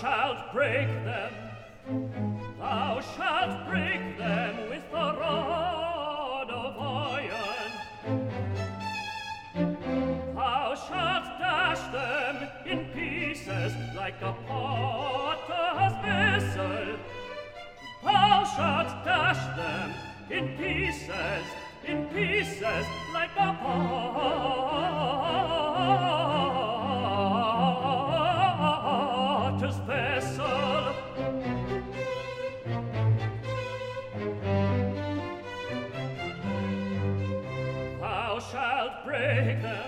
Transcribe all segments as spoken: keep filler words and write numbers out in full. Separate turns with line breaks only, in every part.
shalt break them, thou shalt break them with a rod of iron. Thou shalt dash them in pieces like a potter's vessel. Thou shalt dash them in pieces, in pieces like a potter's vessel. Thou shalt break them,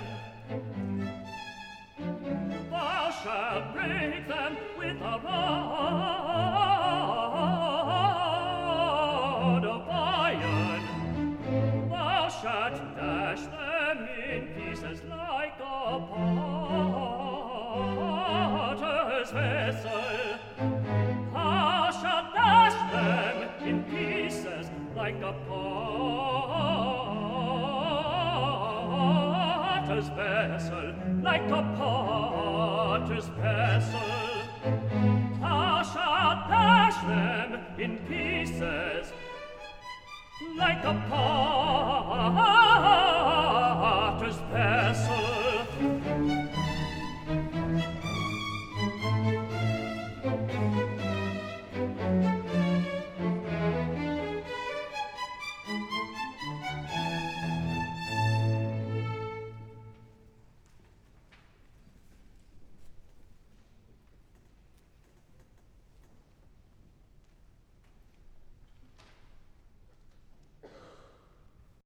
thou shalt break them with a rod of iron. Thou shalt dash them in pieces like a potter's vessel. Thou shalt dash them in pieces like a potter's vessel, like a potter's vessel. Thou shalt dash them in pieces like a potter's